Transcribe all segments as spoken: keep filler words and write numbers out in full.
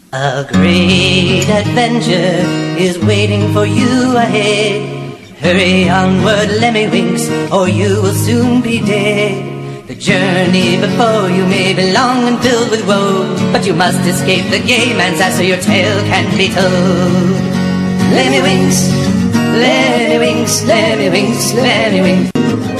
A great adventure is waiting for you ahead. Hurry onward, Lemmiwinks, or you will soon be dead. The journey before you may be long and filled with woe, but you must escape the gay man's ass so your tale can be told. Lemmiwinks, Lemmiwinks, Lemmiwinks, Lemmiwinks.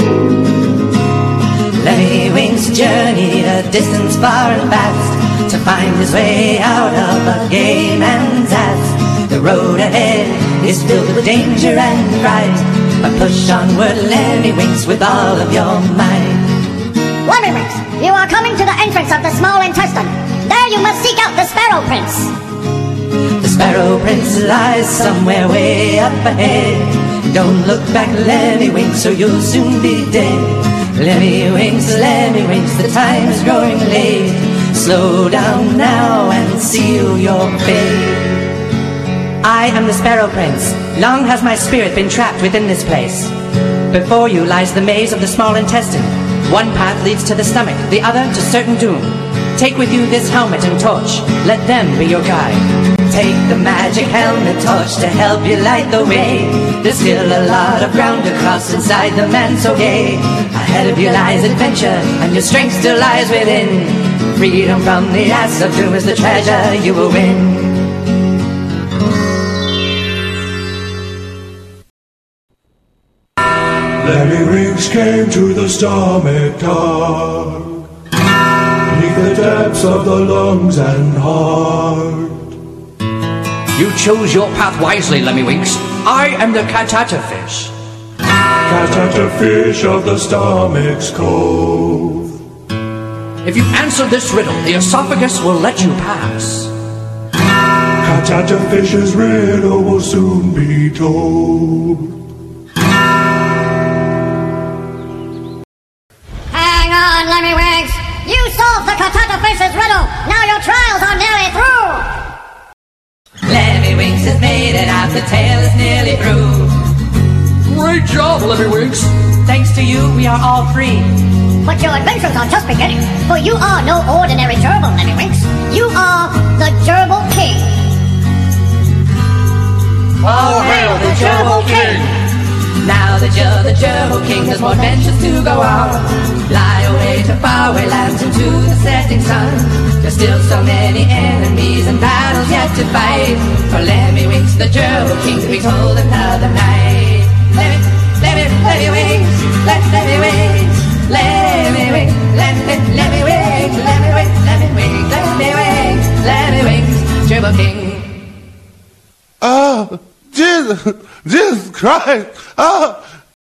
Lemmiwinks journey a distance far and fast to find his way out of a gay man's ass. The road ahead is filled with danger and fright, but push onward, Lemmiwinks, with all of your might. Lemmiwinks, you are coming to the entrance of the small intestine. There you must seek out the Sparrow Prince. The Sparrow Prince lies somewhere way up ahead. Don't look back, Lemmiwinks, or you'll soon be dead. Lemmiwinks, Lemmiwinks, the time is growing late. Slow down now and seal your fate. I am the Sparrow Prince. Long has my spirit been trapped within this place. Before you lies the maze of the small intestine. One path leads to the stomach, the other to certain doom. Take with you this helmet and torch. Let them be your guide. Take the magic helmet torch to help you light the way. There's still a lot of ground to cross inside the man so gay. Ahead of you lies adventure, and your strength still lies within. Freedom from the ass of doom is the treasure you will win. Lemmiwinks came to the stomach dark, beneath the depths of the lungs and heart. You chose your path wisely, Lemmiwinks. I am the Catatafish. Catatafish of the stomach's cove. If you answer this riddle, the esophagus will let you pass. Catatafish's riddle will soon be told. Hang on, Lemmiwinks. You solved the Catatafish's riddle. Now your trials are nearly through. Lemmiwinks has made it out, the tale is nearly through. Great job, Lemmiwinks. Thanks to you, we are all free. But your adventures are just beginning, for you are no ordinary gerbil, Lemmiwinks. You are the Gerbil King. All hail the Gerbil King! Now that you're the Gerbil King, there's more adventures to go on. Fly away to faraway lands into the setting sun. There's still so many enemies and battles yet to fight. For Lemmiwinks, the Gerbil King, to be told another night. Lemmy, Lemmy, Lemmiwinks, let Lemmiwinks, Lemmiwinks, Lemmy, Lemmiwinks, Lemmiwinks, Lemmiwinks, Lemmiwinks, Lemmiwinks, Gerbil King. Oh, Jesus, Jesus Christ. Oh,